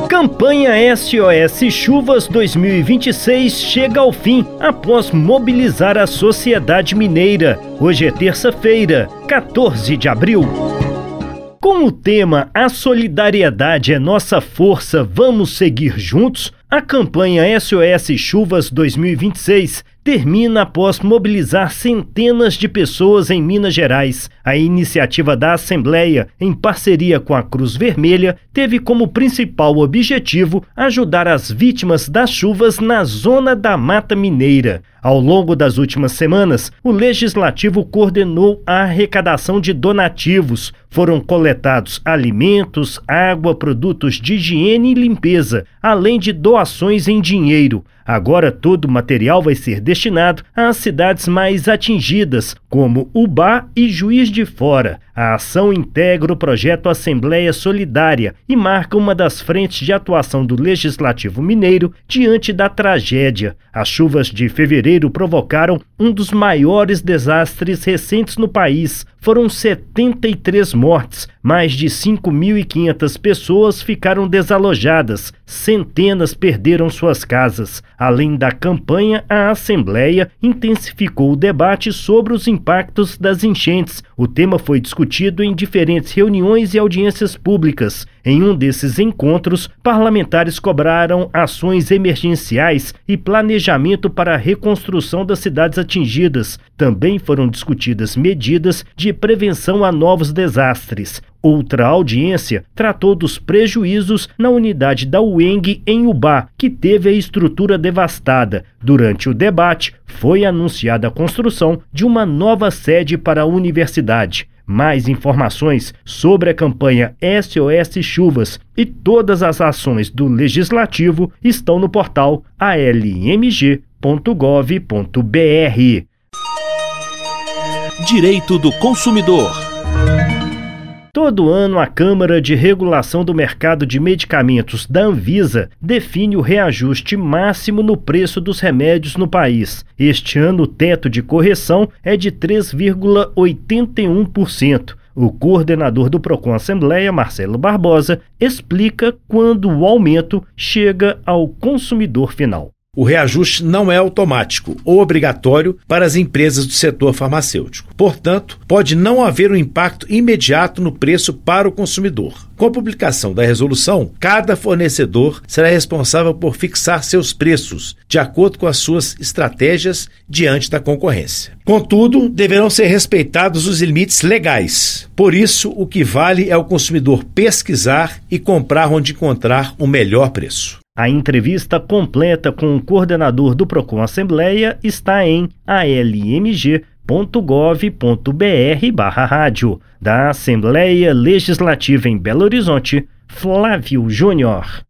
Campanha SOS Chuvas 2026 chega ao fim após mobilizar a sociedade mineira. Hoje é terça-feira, 14 de abril. Com o tema A Solidariedade é Nossa Força, vamos seguir juntos, a campanha SOS Chuvas 2026 termina após mobilizar centenas de pessoas em Minas Gerais. A iniciativa da Assembleia, em parceria com a Cruz Vermelha, teve como principal objetivo ajudar as vítimas das chuvas na zona da Mata Mineira. Ao longo das últimas semanas, o Legislativo coordenou a arrecadação de donativos. Foram coletados alimentos, água, produtos de higiene e limpeza, além de doações em dinheiro. Agora todo o material vai ser destinado às cidades mais atingidas, como Ubá e Juiz de Fora. A ação integra o projeto Assembleia Solidária e marca uma das frentes de atuação do Legislativo Mineiro diante da tragédia. As chuvas de fevereiro provocaram um dos maiores desastres recentes no país. Foram 73 mortes, mais de 5.500 pessoas ficaram desalojadas, centenas perderam suas casas. Além da campanha, a Assembleia intensificou o debate sobre os impactos das enchentes. O tema foi discutido em diferentes reuniões e audiências públicas. Em um desses encontros, parlamentares cobraram ações emergenciais e planejamento para a reconstrução das cidades atingidas. Também foram discutidas medidas de prevenção a novos desastres. Outra audiência tratou dos prejuízos na unidade da UENG em Ubá, que teve a estrutura devastada. Durante o debate, foi anunciada a construção de uma nova sede para a universidade. Mais informações sobre a campanha SOS Chuvas e todas as ações do Legislativo estão no portal almg.gov.br. Direito do consumidor. Todo ano, a Câmara de Regulação do Mercado de Medicamentos da Anvisa define o reajuste máximo no preço dos remédios no país. Este ano, o teto de correção é de 3,81%. O coordenador do Procon Assembleia, Marcelo Barbosa, explica quando o aumento chega ao consumidor final. O reajuste não é automático ou obrigatório para as empresas do setor farmacêutico. Portanto, pode não haver um impacto imediato no preço para o consumidor. Com a publicação da resolução, cada fornecedor será responsável por fixar seus preços, de acordo com as suas estratégias diante da concorrência. Contudo, deverão ser respeitados os limites legais. Por isso, o que vale é o consumidor pesquisar e comprar onde encontrar o melhor preço. A entrevista completa com o coordenador do Procon Assembleia está em almg.gov.br/rádio. Da Assembleia Legislativa em Belo Horizonte, Flávio Júnior.